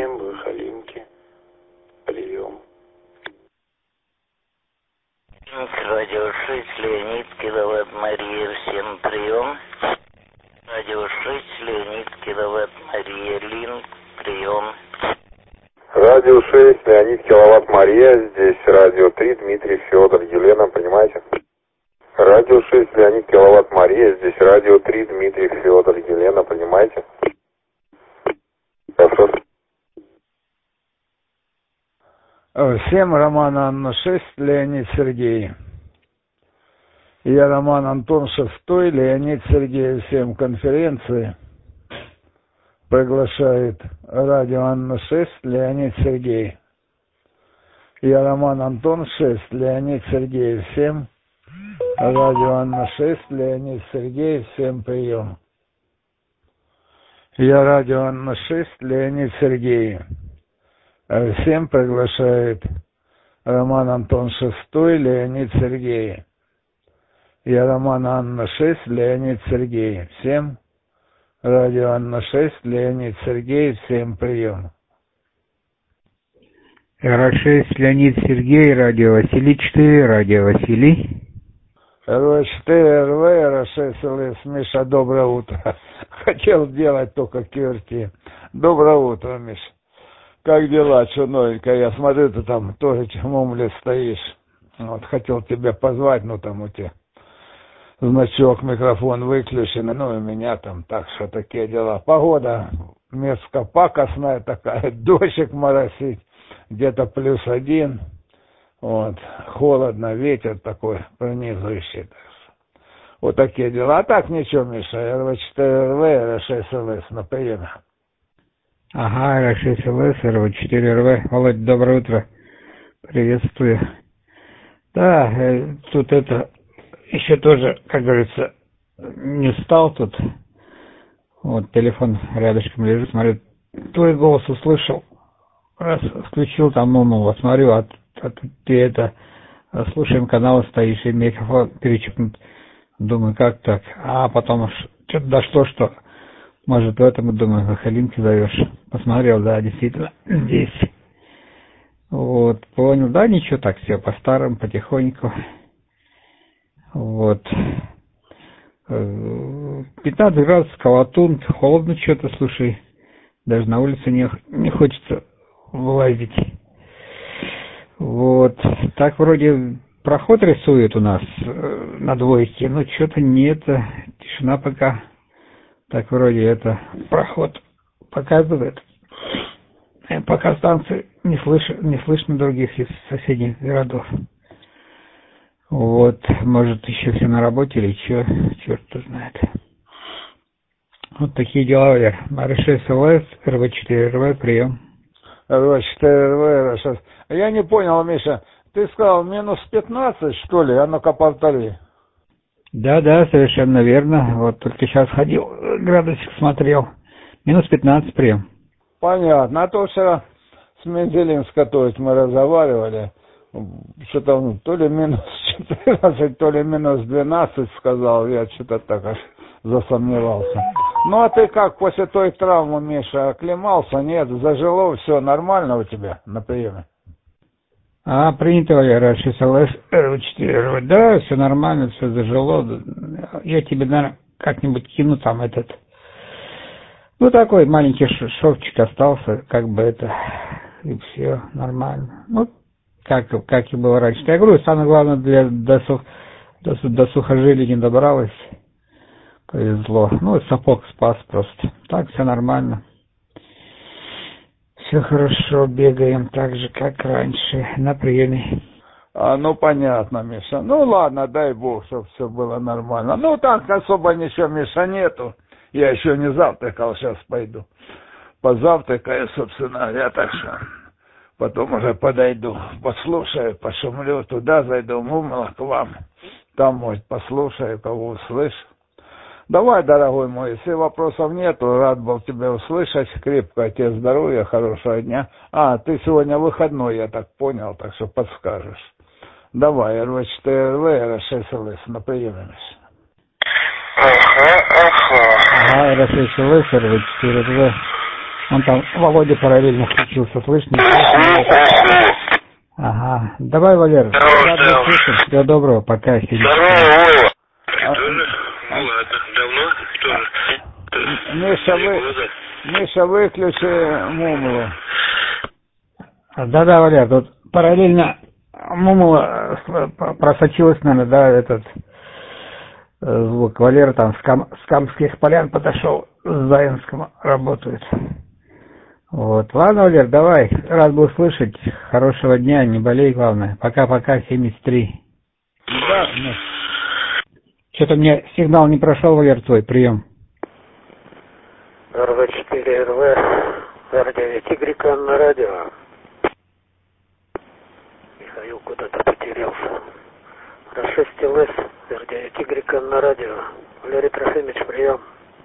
7 Бухалинки. Прием. Радио 6, Леонид, киловатт Мария, всем прием. Радио 6, Леонид, киловатт Мария, Лин, прием. Радио 6, Леонид, киловатт Мария, здесь радио 3, Дмитрий, Федор, Елена, понимаете? Радио 6, Леонид, киловатт Мария, здесь радио 3, Дмитрий, Федор, Елена, понимаете? Хорошо. Всем Роман Анна 6, Леонид Сергей. Я Роман Антон 6, Леонид Сергей, всем конференции. Приглашает радио Анна 6, Леонид Сергей. Я Роман Антон 6, Леонид Сергей, всем. Радио Анна 6, Леонид Сергей, всем прием. Я радио Анна 6, Леонид Сергей. Всем приглашает Роман Антон 6, Леонид Сергей. Я Роман Анна 6, Леонид Сергей. Всем. Радио Анна 6, Леонид Сергей, всем прием. РА-6, Леонид Сергей, радио Василий 4, радио Василий. РВ-4, РВ, РА-6, ЛС, Миша, доброе утро. Хотел сделать только QRT. Доброе утро, Миша. Как дела, что новенькое? Я смотрю, ты там тоже чемомле стоишь. Вот, хотел тебя позвать, но там у тебя значок, микрофон выключен, ну и меня там, так что такие дела. Погода мерзко пакостная такая, дождик моросит, где-то +1, вот, холодно, ветер такой пронизывающий. Вот такие дела. А так ничего, Миша, РВ-4РВ, РА-6ЛС на приеме. Ага, РА-6ЛС, РВ-4РВ. Володь, доброе утро. Приветствую. Да, тут это еще тоже, как говорится, не встал тут. Вот телефон рядышком лежит, смотрю, твой голос услышал. Раз включил там, вот смотрю, а тут ты это, слушаем канал, стоишь, и микрофон перечеркнут. Думаю, как так? А потом что-то дошло, что, может, в этом, думаю, Бухалинки зовешь. Посмотрел, да, действительно, здесь. Вот, понял, да, ничего, так все по-старому, потихоньку. Вот. 15 градусов, Калатун, холодно что-то, слушай. Даже на улице не хочется вылазить. Вот. Так вроде проход рисует у нас на двойке, но что-то нет, тишина пока. Так вроде это проход показывает. Пока станции не слышно других из соседних городов. Вот, может, еще все на работе или что, черт знает. Вот такие дела, Валер. РА-6ЛС, РВ-4РВ, прием. РВ-4РВ, РА-6. Я не понял, Миша, ты сказал -15, что ли? А ну-ка повтори. Да, совершенно верно. Вот только сейчас ходил, градусик смотрел. -15, прием. Понятно. А то вчера с Мензелинской, то есть мы разговаривали, что-то то ли -14, то ли -12 сказал, я что-то так аж засомневался. Ну а ты как после той травмы, Миша, оклемался? Нет, зажило, все нормально у тебя на приеме? Принято, РА-6ЛС, РВ-4РВ, да, все нормально, все зажило. Я тебе, наверное, как-нибудь кину там этот. Ну, такой маленький шовчик остался, как бы это, и все нормально. Ну, как и было раньше. Я говорю, самое главное, до сухожилия не добралась. Повезло. Ну, сапог спас просто. Так, все нормально. Все хорошо, бегаем так же, как раньше, на приеме. Ну, понятно, Миша. Ну, ладно, дай бог, чтобы все было нормально. Ну, так особо ничего, Миша, нету. Я еще не завтракал, сейчас пойду. Позавтракаю, собственно, я так что потом уже подойду, послушаю, пошумлю, туда зайду, мумла к вам. Там, может, послушаю, кого услышу. Давай, дорогой мой, если вопросов нету, рад был тебя услышать. Крепкого тебе здоровья, хорошего дня. Ты сегодня выходной, я так понял, так что подскажешь. Давай, РВ-4РВ, РА-6ЛС, на приеме. РА-6ЛС, РВ-4РВ. Он там, Володя параллельно включился, слышно? Ага. Давай, Валер. Здорово. Всего доброго, пока. Здорово, Вова. Тоже? Ну ладно, давно тоже. Миша, выключи Мумлу. Да, Валер, тут параллельно Мумла просочилась, наверное, да, этот звук. Валера там с Камских полян подошел, с Заинском работает. Вот. Ладно, Валер, давай. Рад был слышать. Хорошего дня, не болей, главное. Пока-пока, 73. Да, Что-то мне сигнал не прошел, Валер, твой прием. РВ4, R9Y на радио. Михаил куда-то потерялся. R6LS, R9Y на радио. Валерий Трофимович, прием.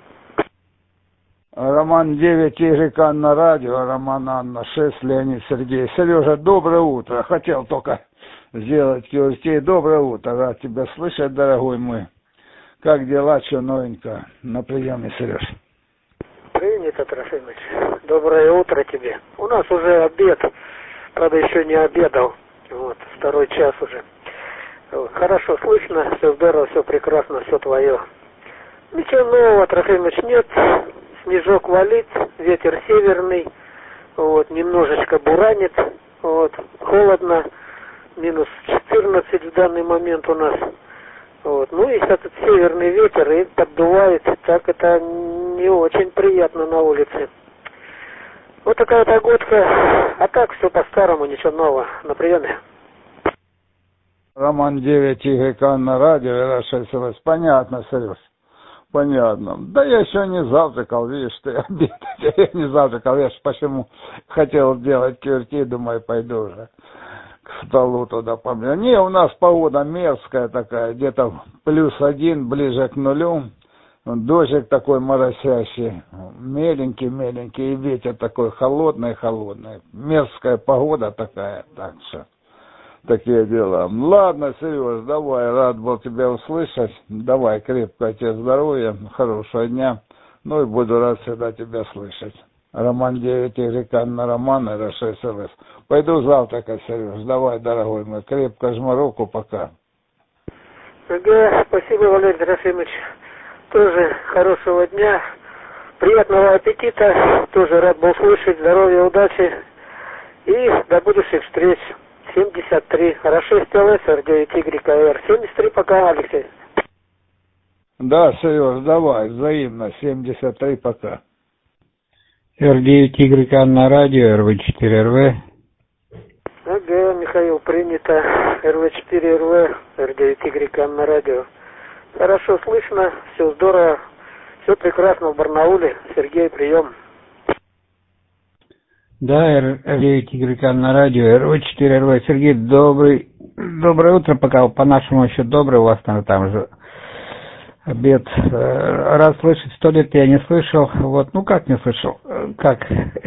Роман 9 YK на радио, Роман Анна 6, Леонид Сергей. Сережа, доброе утро. Хотел только сделать QRT. Доброе утро. Рад тебя слышать, дорогой мой. Как дела, что новенько? На приеме, Сереж. Принято, Трофимович. Доброе утро тебе. У нас уже обед. Правда, еще не обедал. Вот, 2 час уже. Вот, хорошо слышно, все здорово, все прекрасно, все твое. Ничего нового, Трофимович, нет. Снежок валит, ветер северный, вот, немножечко буранит, вот, холодно, минус 14 в данный момент у нас. Вот, ну и этот северный ветер и поддувает, так это не очень приятно на улице. Вот такая погодка, а так все по-старому, ничего нового, на приеме. Роман 9 YK на радио, R6LS. Понятно, Сереж. Понятно. Да я еще не завтракал, видишь, ты обед. Я не завтракал, я ж почему хотел делать QRT, думаю, пойду уже к столу туда помню. Не, у нас погода мерзкая такая, где-то +1, ближе к нулю. Дождик такой моросящий, меленький, и ветер такой холодный. Мерзкая погода такая, так что такие дела. Ладно, Сереж, давай, рад был тебя услышать. Давай, крепкого тебе здоровья, хорошего дня. Ну и буду рад всегда тебя слышать. Роман 9 YK на Роман, R6LS. Пойду завтракать, Сереж. Давай, дорогой мой, крепко жму руку, пока. Ага, спасибо, Валерий Трофимович. Тоже хорошего дня, приятного аппетита. Тоже рад был слышать. Здоровья, удачи и до будущих встреч. 73. R6LS, R9YR. 73 пока, Алексей. Да, Сереж, давай, взаимно, 73 пока. R9Y на радио, RV4RV. Ага, Михаил, принято. RV4RV, R9Y на радио. Хорошо слышно, все здорово, все прекрасно в Барнауле. Сергей, прием. Да, R9Y на радио, RV4RV. Сергей, доброе утро, пока по-нашему еще доброе, у вас там же обед. Рад слышать, 100 лет я не слышал. Вот, ну как не слышал? Как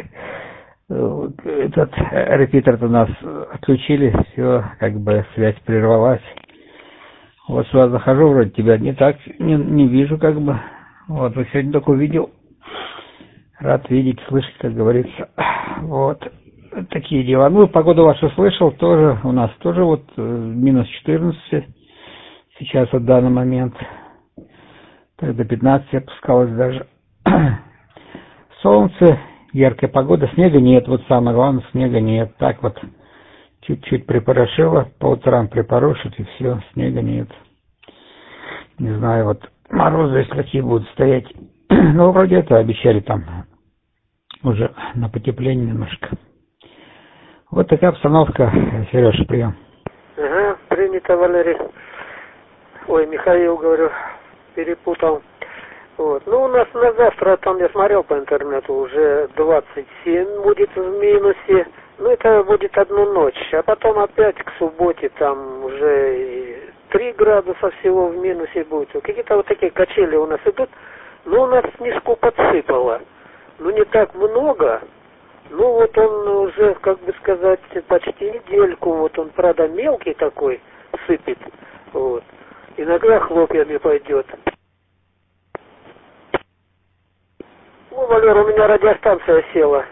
этот репетитор-то нас отключили, все, как бы связь прервалась. Вот сюда захожу, вроде тебя не вижу, как бы. Вот, вот сегодня только увидел. Рад видеть, слышать, как говорится. Вот, такие дела. Ну, погоду вашу слышал, тоже, у нас тоже вот минус 14. Сейчас вот в данный момент. Так до 15 опускалось даже. Солнце, яркая погода, снега нет, вот самое главное, снега нет. Так вот, чуть-чуть припорошило, по утрам припорошит и все, снега нет. Не знаю, вот морозы, если какие будут стоять. Ну, вроде это обещали там уже на потепление немножко. Вот такая обстановка, Сережа, прием. Ага, принято, Валерий. Ой, Михаил, говорю, перепутал. Вот. Ну, у нас на завтра, там я смотрел по интернету, уже 27 будет в минусе. Ну, это будет одну ночь. А потом опять к субботе там уже 3 градуса всего в минусе будет. Какие-то вот такие качели у нас идут. Ну, у нас снежку подсыпало. Ну, не так много. Ну, вот он уже, как бы сказать, почти недельку. Вот он, правда, мелкий такой, сыпет. Вот. Иногда хлопьями пойдет. Ну, Валер, у меня радиостанция села.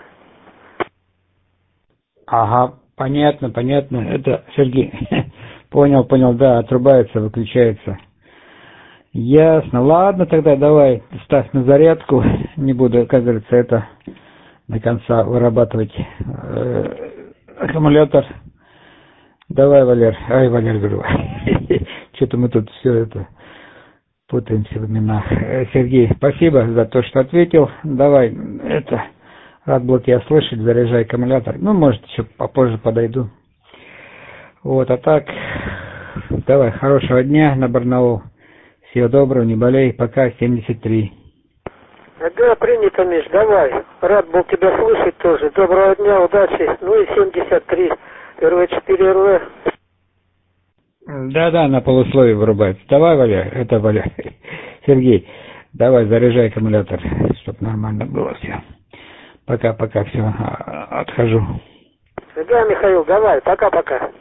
Ага, понятно, понятно. Это Сергей. Понял, да, отрубается, выключается. Ясно. Ладно, тогда давай ставь на зарядку. Не буду, как говорится, это до конца вырабатывать аккумулятор. Давай, Валер. Ай, Валер, говорю. Что-то мы тут все это путаемся в именах. Сергей, спасибо за то, что ответил. Давай, это, рад был тебя слышать, заряжай аккумулятор. Ну, может, еще попозже подойду. Вот, а так, давай, хорошего дня на Барнаул. Всего доброго, не болей, пока, 73. Да, принято, Миш, давай. Рад был тебя слышать тоже. Доброго дня, удачи. Ну и 73, первые 4 РВ. Да, на полусловие вырубается. Давай, Валя, Сергей, давай, заряжай аккумулятор, чтобы нормально было все. Пока, все, отхожу. Да, Михаил, давай, пока-пока.